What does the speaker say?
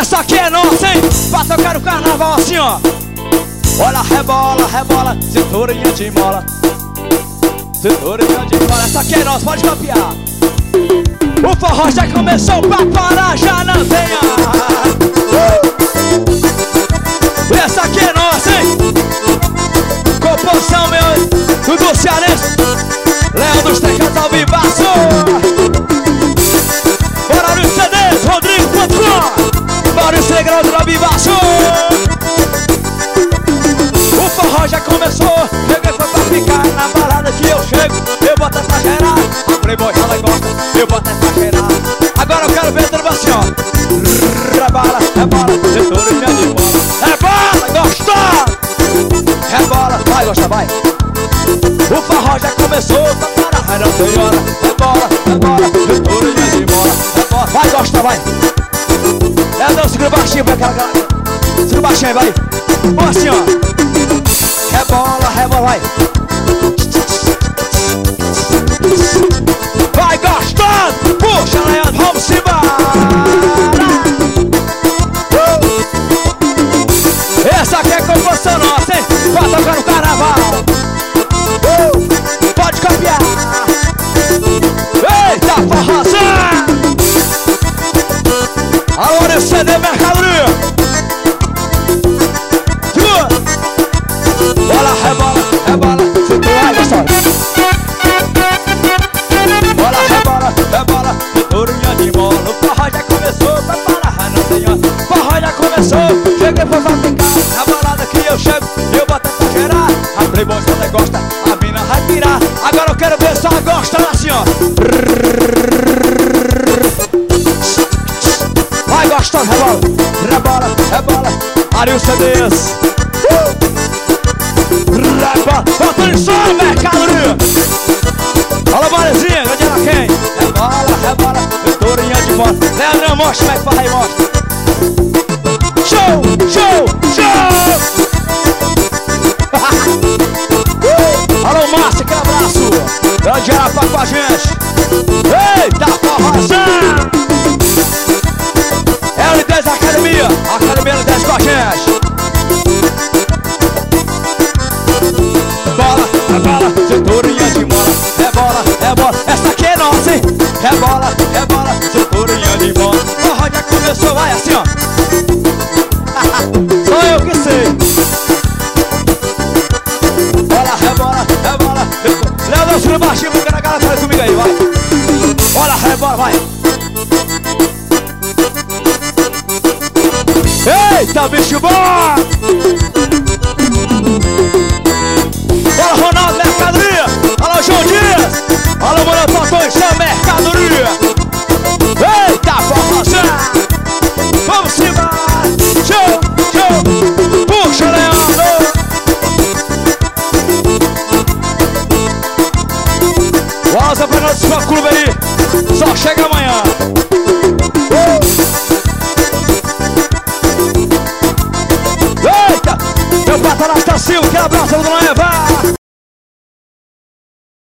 Essa aqui é nossa, hein? Pra tocar o carnaval assim, ó. Olha, rebola, rebola, cinturinha de mola. Cinturinha de mola. Essa aqui é nossa, pode copiar. O forró já começou, pra parar já não venha. Essa aqui é nossa, hein? Composição meu, do cearense Léo dos Teclados ao vivaço. Bora no CDs, Rodrigo.com. Bora no segredo do vivaço. O forró já começou, cheguei foi pra ficar. Na balada que eu chego, eu boto pra gerar. A Playboy ela gosta, eu boto pra gerar. Agora eu quero ver tudo assim, ó. Rebola, rebola, cinturinha de bola. Rebola, gostou? Rebola, vai, gosta, vai. O forró já começou, tá para, não tem hora. Rebola, rebola, cinturinha de bola. Rebola, vai, gosta, vai. Não, segura baixinho pra aquela. Segura baixinho aí, vai. Vamos assim, ó. Rebola, rebola, vai. Vai gostando, puxa, Leandro, vamos embora. Essa aqui é composição nossa, hein? Vai tocar no carnaval. Pode copiar. Eita, forrozão. Alô, nesse CD Mercadoria. Segura. Bola, rebola, rebola. Cintura, gostosa. Bola, rebola, rebola. Cinturinha de bola. O forró já começou, vai parar, não tem hora. O forró já começou, cheguei pra ficar. Na balada que eu chego, eu boto pra gerar. A Playboy só não gosta, a mina vai tirar. Agora eu quero ver só gosta assim, ó. Vai gostando, rebola, rebola, rebola. Ario CDs. Rebola, bota em som, Mercadoria. Fala, Marizinha, onde ela quem? Rebola, rebola, cinturinha de bola. Leandrão, mostra como é que faz aí, mostra. Show, show, show. Alô, Márcia, que abraço. Grande Arapá com a gente. Eita, forrozão. É o L10 Academia. Academia L10 com a gente. Bola, rebola, cinturinha de bola. Rebola, rebola. Essa aqui é nossa, hein? Rebola, rebola, cinturinha de bola. Forró já começou, vai assim, ó. Só eu que sei. Bola, rebola, rebola. Léo, dá um baixinho, porque na galera tá comigo aí, vai. Bola, rebola, vai. Eita, bicho bom! Bola, Ronaldo, Mercadoria. Alô, João Dias. Alô, Manoel.